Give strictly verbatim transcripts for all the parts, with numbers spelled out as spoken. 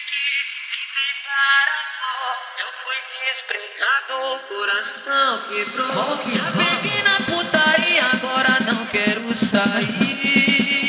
Eu fui desprezado, o coração quebrou. Já peguei na putaria, agora não quero sair.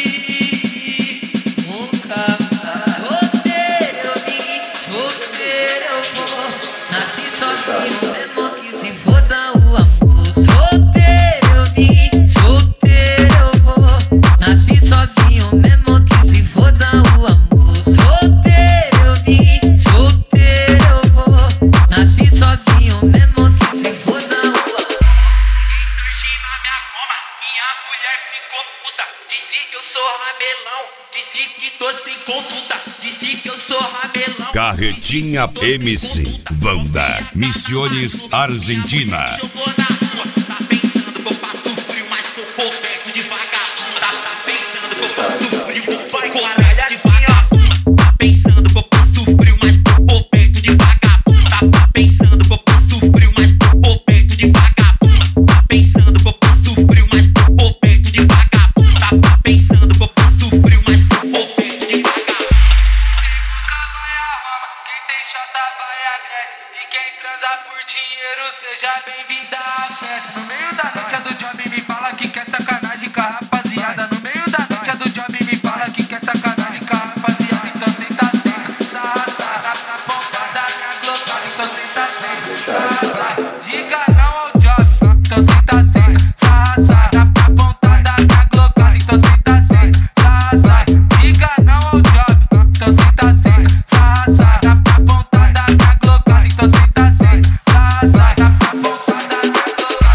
Nunca solteiro eu vim, solteiro eu vou. Nasci sozinho, mesmo que se foda o amor. Solteiro eu vim, solteiro eu vou. Nasci sozinho, mesmo que se foda o amor. Solteiro eu vim, solteiro eu vou. Nasci sozinho, mesmo que se foda o amor. Surgi na minha coma, minha mulher ficou puta. Disse que eu sou ramelão, disse que tô sem conduta. Disse que eu sou ramelão. Carretinha M C, Wanda, Misiones, Argentina. Jogou na rua, tá pensando que eu passo frio, mas que eu vou perto de vagabundo. Tá pensando que eu passo frio, vai caralho de vagabundo. Tá pensando que eu passo frio, mas que eu vou perto de vagabundo. Tá pensando que eu passo frio, mas que eu vou perto de vagabundo. Tá pensando que eu passo frio, mas que eu vou perto de vagabundo. Tá pensando que eu passo frio, mas que eu vou perto de vagabundo. Nunca vai a Roma, quem tem chota vai a Grécia. E quem transa por dinheiro, seja bem-vinda à festa. No meio da noite a do job me fala que quer sacanagem com a rapaziada. No meio da noite a do job me fala que quer sacanagem com a rapaziada. Então senta, senta, sarra, sarra, na ponta da minha glocada. Então senta, senta, sarra, sarra, diga não ao job. Então senta, senta, sarra, sarra, na ponta da minha glocada. Então senta, senta, sarra, sarra, diga não ao job. Então senta, senta, sarra, sarra, na ponta da minha glocada. Então senta, senta, sarra, sarra, na ponta da minha glocada.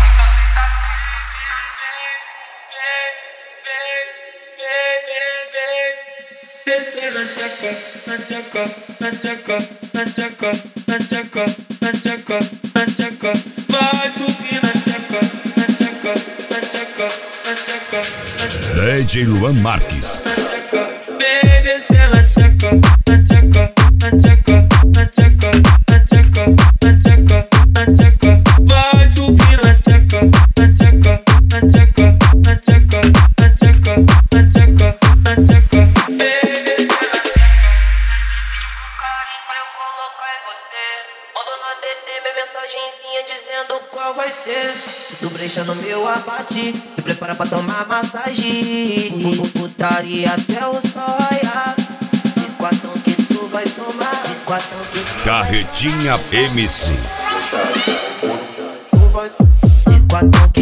Descer na tchaca, na tchaca, na tchaca, na tchaca, na tchaca, na tchaca, na tchaca. Vai subir na tchaca, na tchaca, na tchaca, na tchaca, na tchaca. D J Luan Marques. Na tchaca, vem descer na tchaca, na tchaca, na tchaca, na tchaca, na tchaca, na tchaca, na tchaca. Vai subir na tchaca, na tchaca, na tchaca, na tchaca, na tchaca, na tchaca, na tchaca. Mensagenzinha dizendo qual vai ser. Se tu brecha no meu abate, se prepara pra tomar massagem. Putaria até o sol raiar. De quatão que tu vai tomar, de quatão que tu Carretinha M C. vai tomar. De quatão